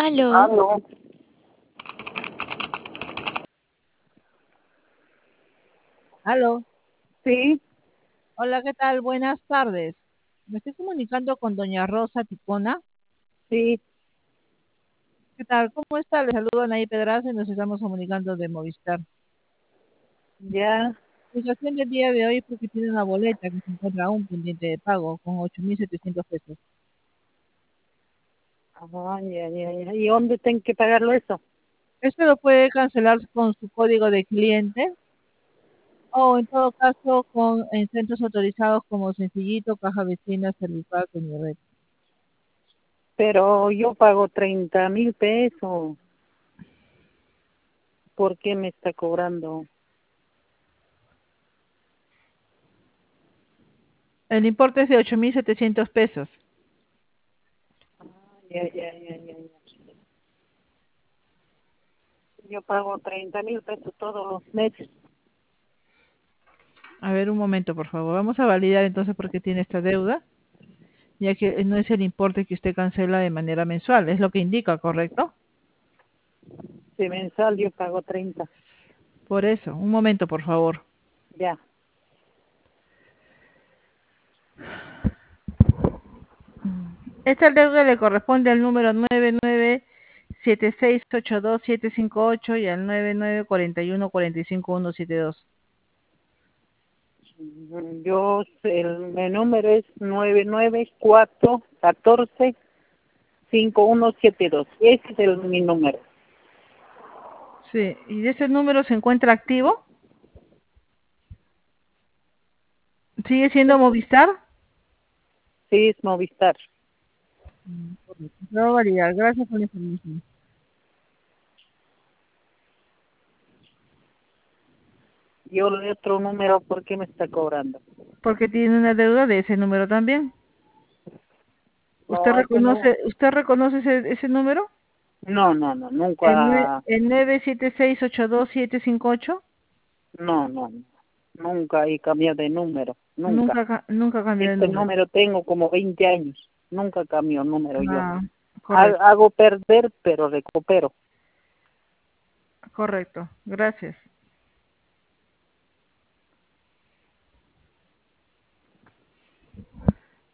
Aló, Aló, Aló, sí, hola, ¿qué tal? Buenas tardes. Me estoy comunicando con doña Rosa Ticona. sí, ¿Qué tal? ¿Cómo está? Le saludo a Anaí Pedraza y nos estamos comunicando de Movistar. ya, La situación del día de hoy es porque tiene una boleta que se encuentra aún pendiente de pago con 8.700 pesos. ya. ¿Y dónde tengo que pagarlo eso? Esto lo puede cancelar con su código de cliente o en todo caso en centros autorizados como Sencillito, Caja Vecina, Servipal, Red. Pero yo pago 30.000 pesos. ¿Por qué me está cobrando? El importe es de 8.700 pesos. Ya. Yo pago 30.000 pesos todos los meses. A ver, un momento, por favor. Vamos a validar entonces por qué tiene esta deuda, ya que no es el importe que usted cancela de manera mensual, es lo que indica, ¿correcto? Si mensual yo pago 30. Por eso, un momento, por favor. Ya. Esta deuda le corresponde al número 9976822758 y al 9941454172. Mi número es 994145172. Ese es mi número. Sí, ¿y de ese número se encuentra activo? ¿Sigue siendo Movistar? Sí, es Movistar. Correcto. Lo voy a validar. Gracias por la información. Yo le doy otro número, ¿por qué me está cobrando? Porque tiene una deuda de ese número también. No, ese no. Usted reconoce ese número? No, nunca, El 976822758. no, nunca he cambiado de número, nunca. Nunca cambió de Este número. número tengo como 20 años, nunca cambio número yo. Ah, correcto, Hago perder, pero recupero. correcto. Gracias.